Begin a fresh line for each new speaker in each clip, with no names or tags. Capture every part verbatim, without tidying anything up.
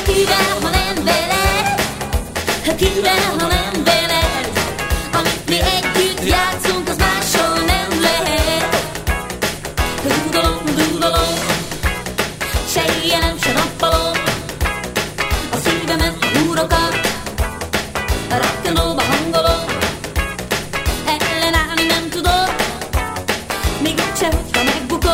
kivel, ha nem veled, kivel, ha nem veled, amit mi együtt játszunk, az máshol nem lehet. Dudolom, dudolom, se éjjelem, se nappalom, a szívemen a húrokat, a rock'n'rollba hangolom, ellenállni nem tudok, még egyszer, hogyha megbukok.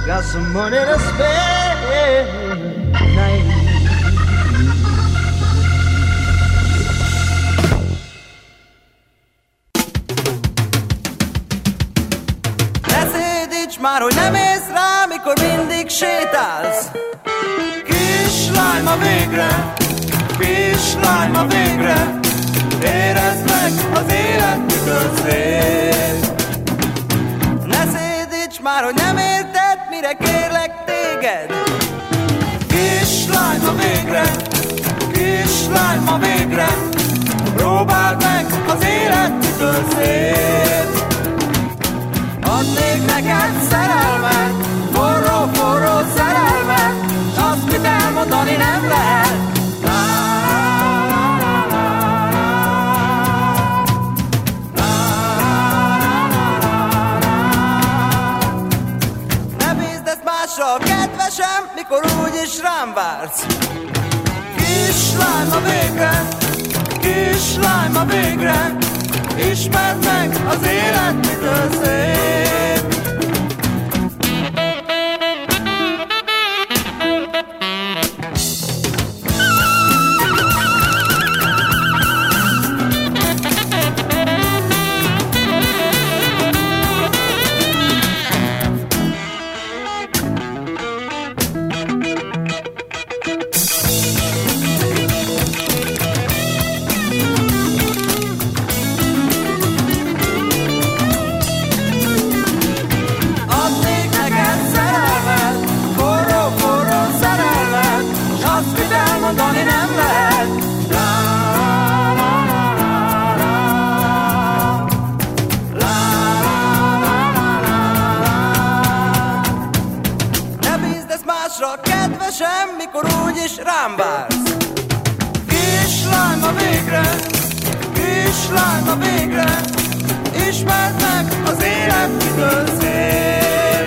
got some money to spend tonight. Ne szédíts már, hogy nem ész rá, mikor mindig sétálsz. Kislány, ma végre, kislány, ma végre, érezd meg az élet, mitől szép. Ne szédíts már, hogy nem érted, mire kérlek téged. Kislány, ma végre, kislány, ma végre, próbáld meg az élet, mitől szép. Adnék neked szerelmet, forró, forró szerelmet, s azt, mit elmondani nem lehet. Ne bízd ezt másra, kedvesem, mikor úgyis rám vársz. Kislány, ma végre, kislány, ma végre, ismerd meg az élet, mitől szép. Mondani nem lehet. La, la, la, la, la. La, la, la, la, la. Ne bízd ezt másra, kedvesem, mikor úgyis rám vársz. Kislány, ma végre, kislány, ma végre, ismerd meg az élet, mitől szép.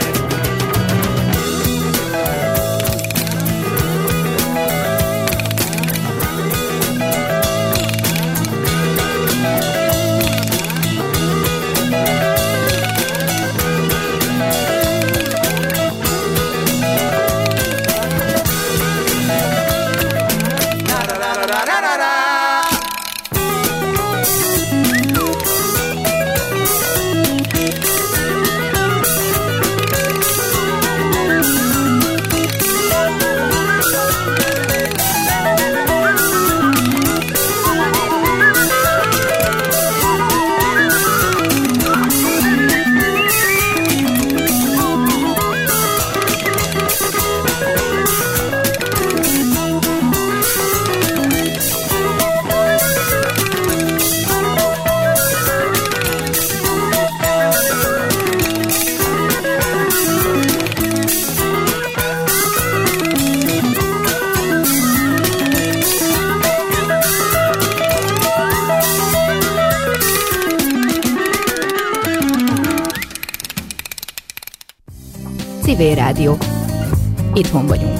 Civil Rádió. Itthon vagyunk.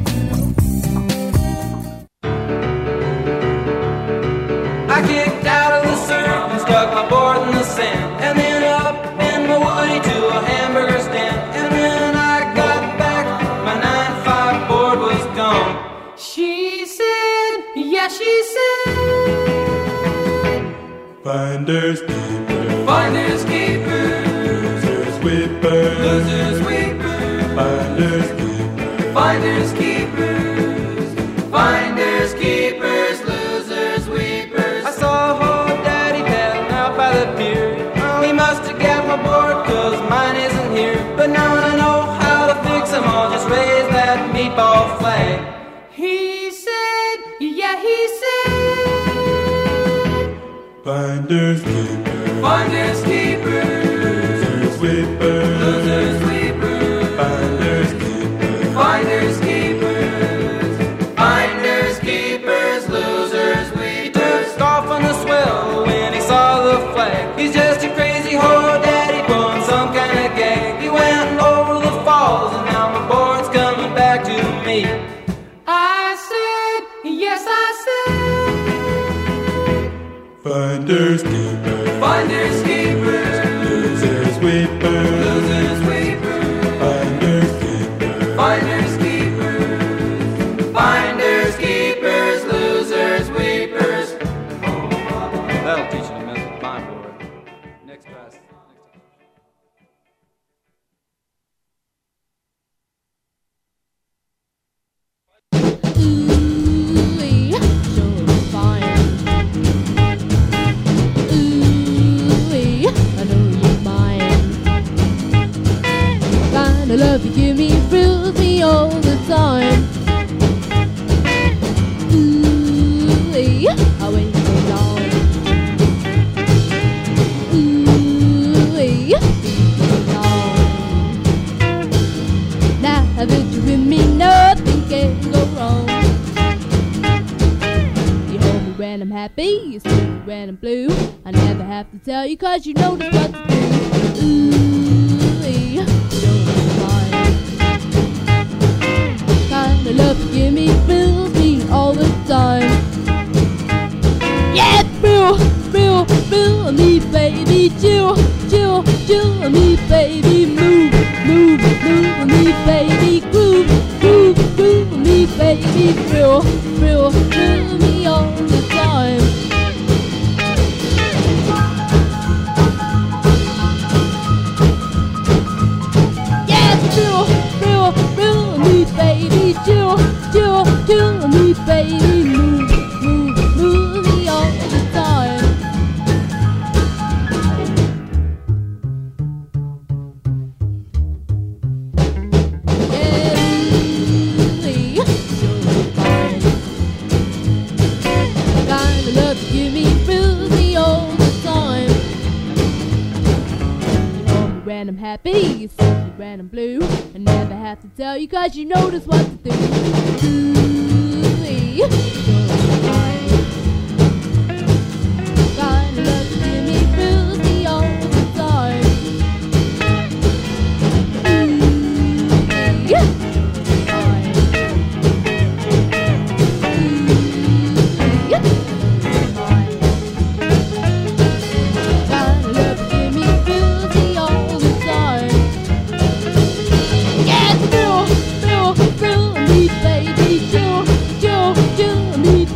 I kicked out of the surf and stuck my board in the sand, and then up in my woody to a hamburger stand. And when I got back, my nine five board was gone.
She said, yeah, she said,
Finders keepers,
Finders keepers,
losers weepers,
losers weepers,
finders keepers,
finders keepers, finders keepers, losers weepers. I saw old daddy paddling out by the pier. Well, he must have got my board, cause mine isn't here. But now I know how to fix them all, just raise that meatball flag.
he said, yeah, he said,
finders keepers,
Finders keepers,
losers weepers,
losers weepers,
finders keepers,
finders keepers, finders keepers, losers weepers. Took off on the swell when he saw the flag. He's just a crazy old daddy pulling some kind of gag. He went over the falls and now my board's coming back to me.
I said, yes, I said,
finders keepers,
Finders keepers,
losers weepers,
losers weepers,
finders keepers,
Ooh, sure is fine. Ooh, I know you're mine. Kind of love you give me thrills me all the time. Ooh, I wait so long. Ooh, so long. Now that you're with me, nothing can go wrong. You hold me when I'm happy, you sleep me when I'm blue. I never have to tell you 'cause you know just what to do. Ooh, you're mine. Kind of love you give me fills me all the time. Yeah, feel, feel, feel me, baby, chill, chill, chill me, baby, move, move, move me, baby, groove, groove, groove me, baby, feel, feel, feel me all the time. Yeah, feel, feel, feel me, baby, chill, chill, chill me, baby, move, move, move me all the time. Yeah, sure fine. Kind of love you give me thrills me all the time. You hold me when I'm happy, you see me when I'm blue. I never have to tell you 'cause you know just what to do. Ooh, sure fine. Kind of love you give me thrills me all the time. Ooh, fine. Ooh, fine. Kind of love you give me thrills me all the time. Yeah, feel, feel, feel me, baby, chill, chill, chill me,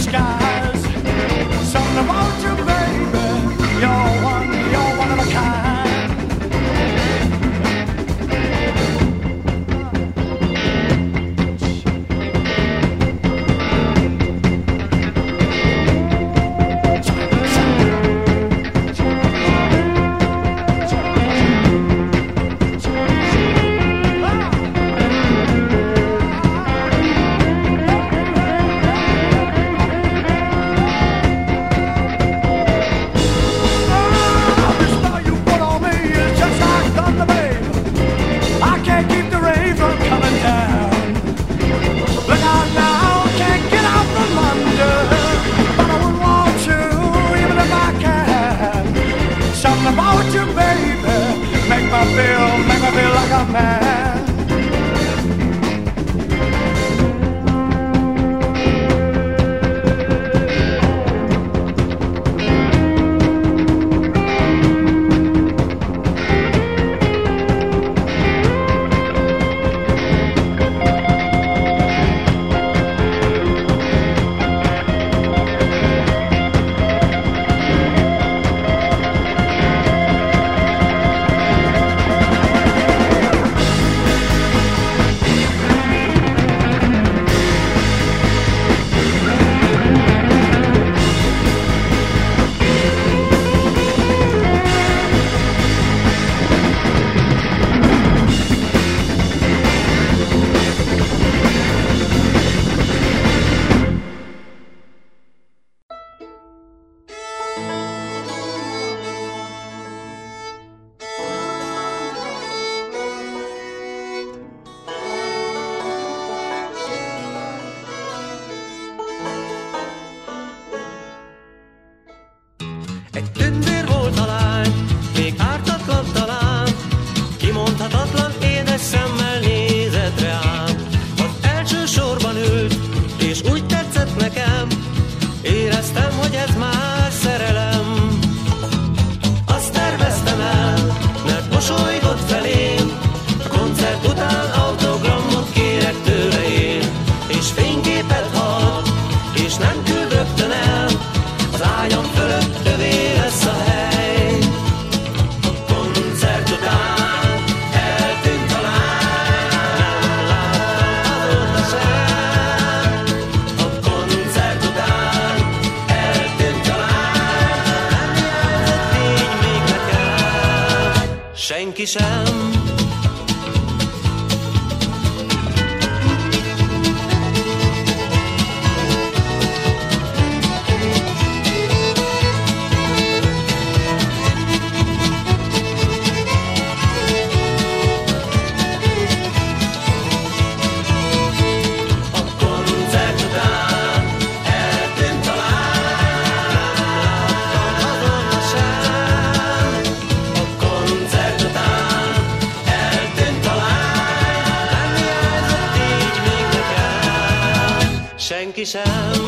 skies. Something about you, baby. You're one, you're one of a kind.
Senki sem. Senki sem.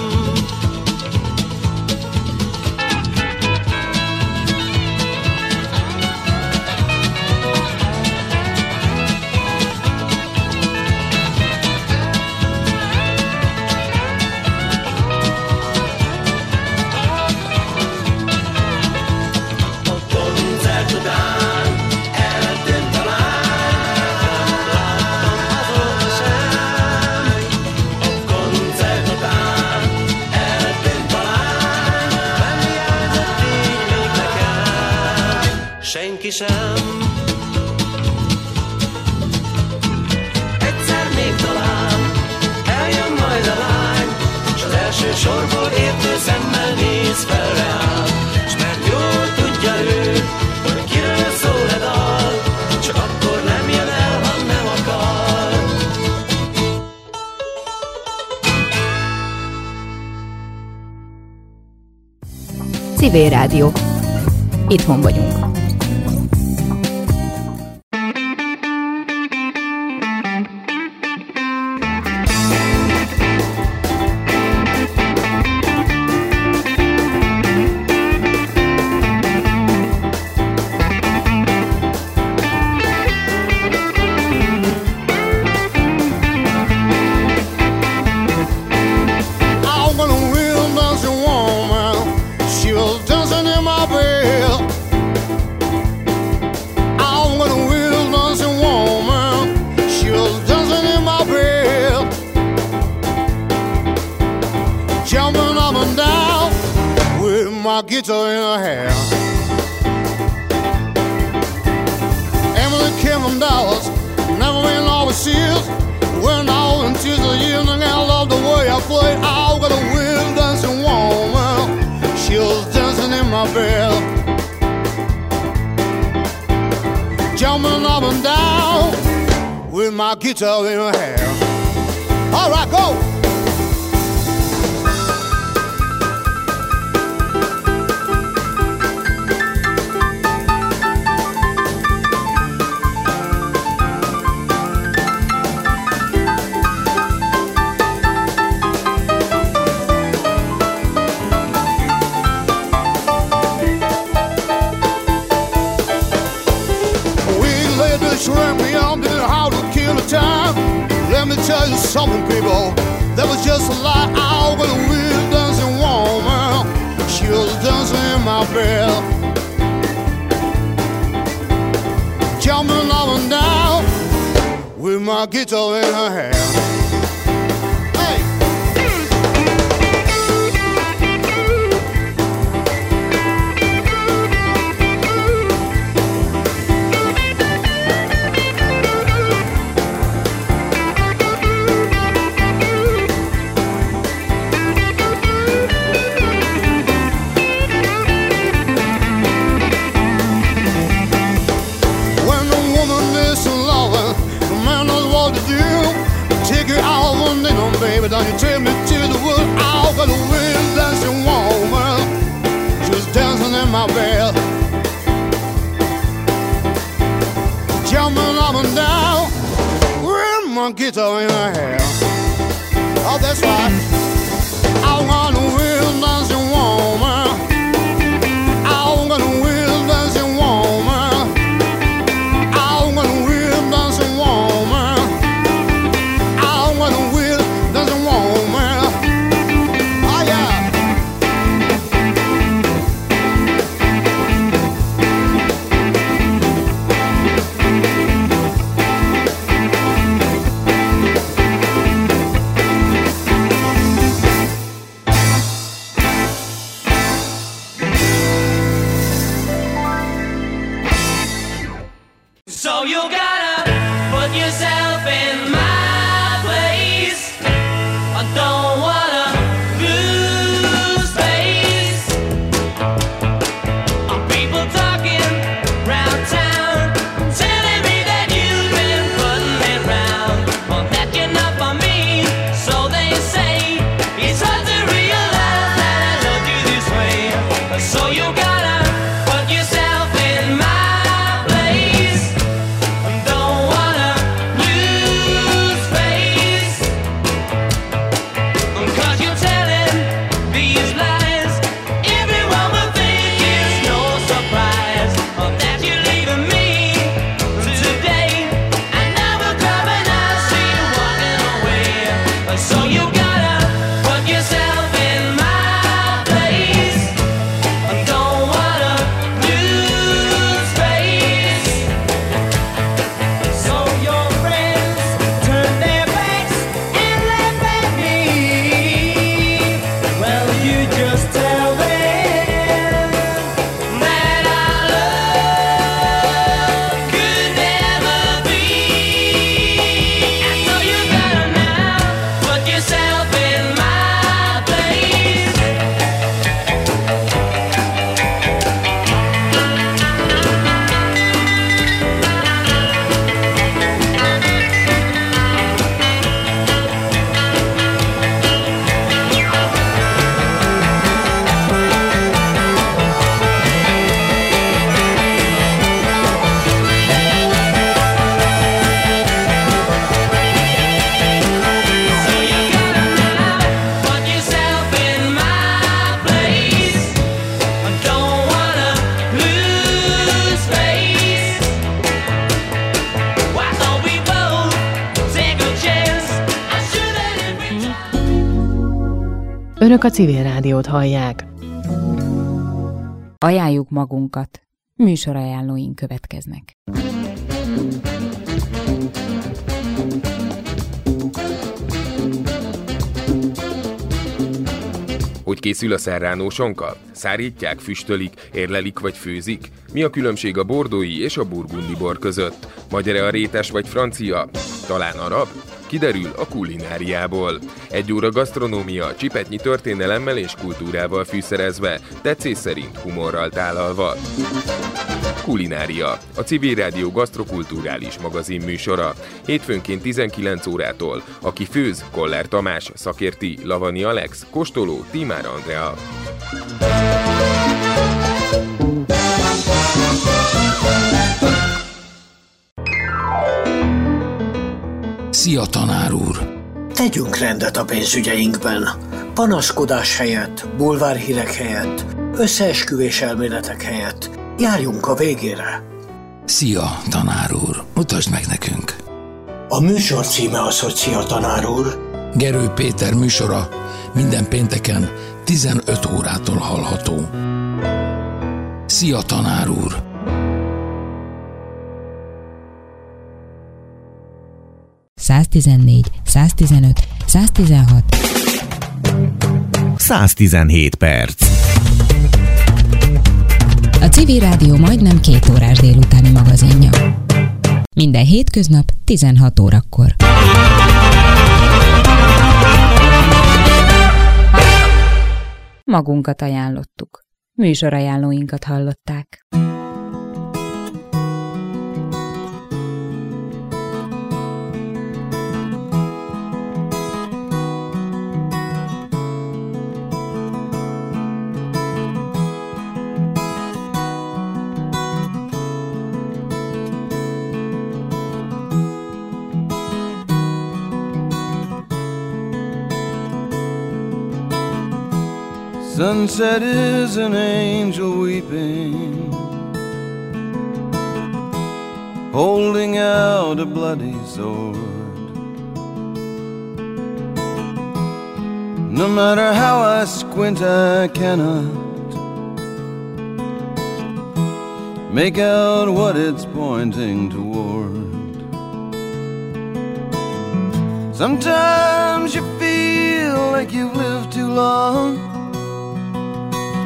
Senki sem. Egyszer még talán eljön majd a lány, s az első sorból értő szemmel néz fel rám. S mert jól tudja ő, hogy kiről szól a dal, csak akkor nem jön el, ha nem akar.
Civil Rádió. Itthon vagyunk.
I wanna win
guitar in her hand. Emily Kim Dallas, never been overseas. When I was into the evening, I love the way I play. I got a real dancing woman. She was dancing in my bed, jumping up and down with my guitar in her hand. All right, go. Shrimp me on to how to kill the time. Let me tell you something, people. That was just a lie. I was a real dancing woman. She was dancing in my bed, jumping up and down with my guitar in her hand. Baby, don't you take me to the wood? I've got a real dancing woman. She was dancing in my bed, jumping up and down with my guitar in her hand. Oh, that's right. I want a real dancing woman. I want a real dancing woman. I want a real dancing woman. I want a real dancing woman. Oh yeah.
So you gotta put yourself in my place. I don't wanna lose face. Are people talking round town, telling me that you've been putting it round? Well, that's enough for me, so they say. It's hard to realize that I love you this way. So you gotta put yourself in my place. Don't wanna lose face. 'Cause you're telling these lies. Everyone will think it's no surprise that you're leaving me today. And now we're coming, I see you walking away. So you gotta put yourself in my place. Don't wanna lose face. So your friends turn their backs and laugh at me. Well, you just tell them that our love could never be. And so you gotta now put yourself in my place. So you gotta now put yourself in my place. Don't wanna lose face. Why don't we both take a chance? I should have every time.
Önök a Civil Rádiót hallják.
Ajánljuk magunkat. Műsorajánlóink következnek.
Úgy készül a serrano sonka? Szárítják, füstölik, érlelik vagy főzik? Mi a különbség a bordói és a burgundi bor között? Magyar-e a rétes vagy francia? Talán arab? Kiderül a kulináriából. Egy óra gasztronómia, csipetnyi történelemmel és kultúrával fűszerezve, tetszés szerint humorral tálalva. Kulinária, a Civil Rádió gasztrokulturális magazin műsora. Hétfőnként tizenkilenc órától. Aki főz, Koller Tamás, szakérti, Lavani Alex, kóstoló, Tímár Andrea.
Szia, tanár úr!
Tegyünk rendet a pénzügyeinkben. Panaszkodás helyett, bulvárhírek helyett, összeesküvés elméletek helyett. Járjunk a végére.
Szia, tanár úr! Mutasd meg nekünk!
A műsor címe az, hogy Szia, tanár úr.
Gerő Péter műsora minden pénteken tizenöt órától hallható. Szia, tanár úr!
száztizennégy, száztizenöt, száztizenhat
száztizenhét perc.
A Civil Rádió majdnem két órás délutáni magazinja. Minden hétköznap tizenhat órakor. Magunkat ajánlottuk. Műsorajánlóinkat hallották.
Sunset is an angel weeping, holding out a bloody sword. No matter how I squint, I cannot make out what it's pointing toward. Sometimes you feel